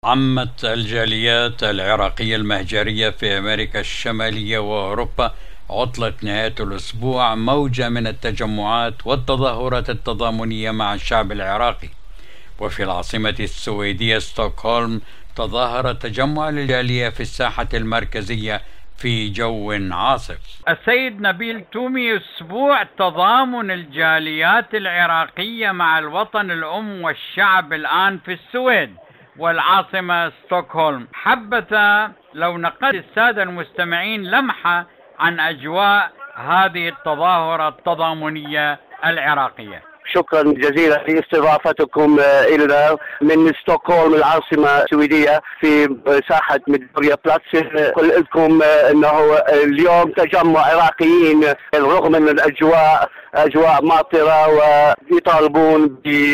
عمت الجاليات العراقية المهجرية في أمريكا الشمالية وأوروبا عطلة نهاية الأسبوع موجة من التجمعات والتظاهرات التضامنية مع الشعب العراقي. وفي العاصمة السويدية ستوكهولم تظاهر تجمع الجالية في الساحة المركزية في جو عاصف. السيد نبيل تومي، أسبوع تضامن الجاليات العراقية مع الوطن الأم والشعب الآن في السويد والعاصمة ستوكهولم. حبذا لو نقل السادة المستمعين لمحة عن أجواء هذه التظاهرة التضامنية العراقية. شكرا جزيلا لاستضافتكم إلى من ستوكهولم العاصمة السويدية في ساحة ميدوريا بلاتس. قل لكم أنه اليوم تجمع عراقيين رغم أن الأجواء أجواء ماطرة، ويطالبون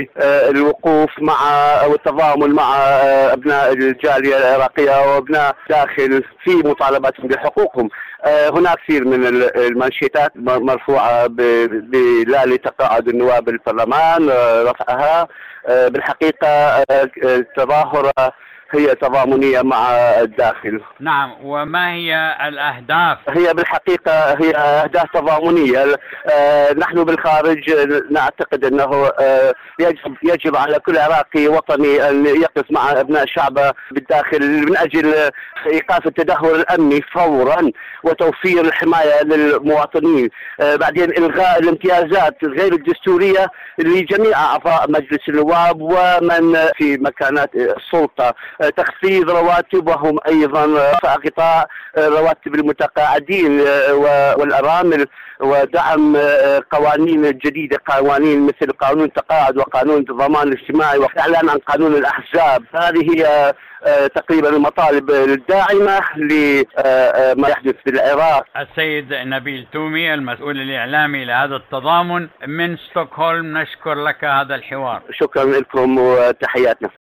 بالوقوف مع والتضامن مع أبناء الجالية العراقية وأبناء داخل في مطالباتهم بحقوقهم. هناك كثير من المانشيتات مرفوعة لا لتقاعد النواب البرلمان رفعها. بالحقيقة التظاهرة هي تضامنية مع الداخل. نعم، وما هي الأهداف؟ هي بالحقيقة هي أهداف تضامنية. نحن بالخارج نعتقد أنه يجب على كل عراقي وطني أن يقف مع أبناء شعبه بالداخل من أجل إيقاف التدهور الأمني فورا وتوفير الحماية للمواطنين. بعدين إلغاء الامتيازات غير الدستورية لجميع أعضاء مجلس النواب ومن في مكانات السلطة. تخفيض رواتبهم أيضا، رفع غطاء رواتب المتقاعدين والأرامل، ودعم قوانين جديدة، قوانين مثل قانون التقاعد وقانون الضمان الاجتماعي والإعلان عن قانون الأحزاب. هذه هي تقريبا المطالب الداعمة لما يحدث في العراق. السيد نبيل تومي، المسؤول الإعلامي لهذا التضامن من ستوكهولم، نشكر لك هذا الحوار. شكرا لكم وتحياتنا.